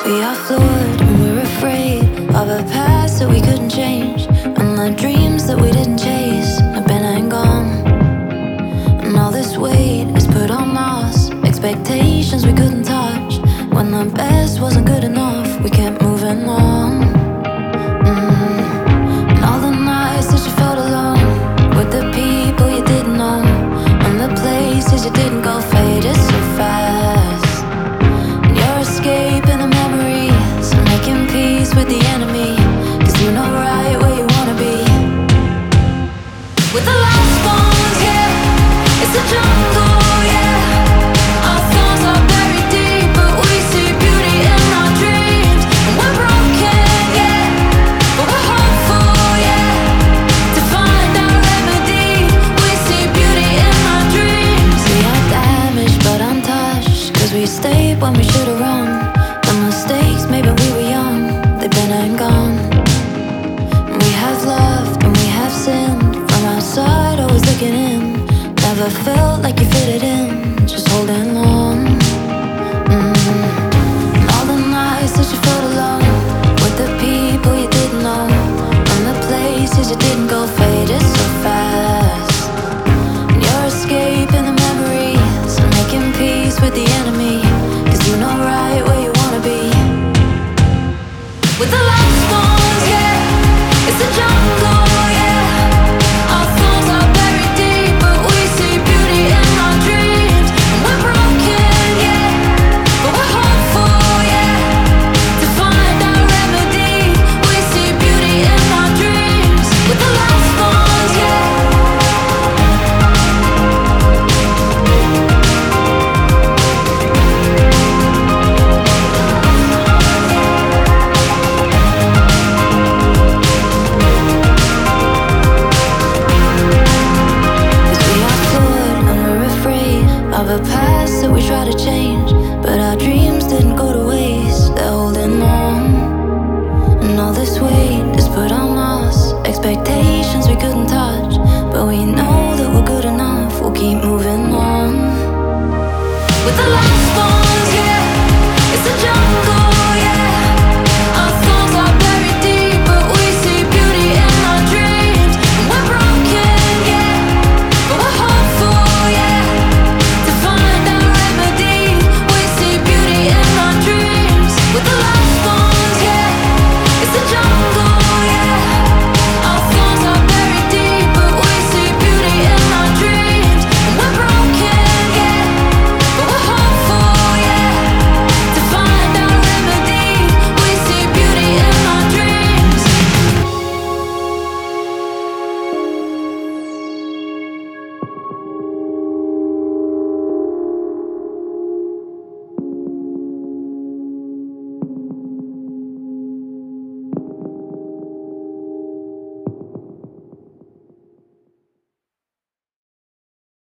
We are flawed and we're afraid of a past that we couldn't change, and the dreams that we didn't chase have been and gone. And all this weight is put on us, expectations we couldn't touch. When the best wasn't good enough, we kept moving on. And all the nights that you felt alone, with the people you didn't know, and the places you didn't go, faded so fast. You're escaping the memories and making peace with the enemy, 'cause you know right where you wanna be. With the last ones, yeah, it's a jungle, yeah. Our thoughts are buried deep, but we see beauty in our dreams. And we're broken, yeah, but we're hopeful, yeah, to find our remedy. We see beauty in our dreams. We are damaged but untouched, 'cause we stayed when we should've run. The mistakes made when we were young, they've been and gone. We have loved and we have sinned, from outside always looking in. Never felt like you fitted in, just holding on. And all the nights that you felt alone, with the people you didn't know, and the places you didn't go, faded so fast. And you're escaping the memories and making peace with the enemy, 'cause you know right where you wanna be. With the last ones, yeah, it's a jungle, yeah. Our thoughts are buried deep, but we see beauty in our dreams. And we're broken, yeah, but we're hopeful, yeah, to find our remedy. We see beauty in our dreams. With the last ones, yeah. Of a past that we try to change, but our dreams didn't go to waste. They're holding on, and all this weight is put on us, expectations we couldn't touch, but we know that we're good enough. We'll keep moving on. With the last one.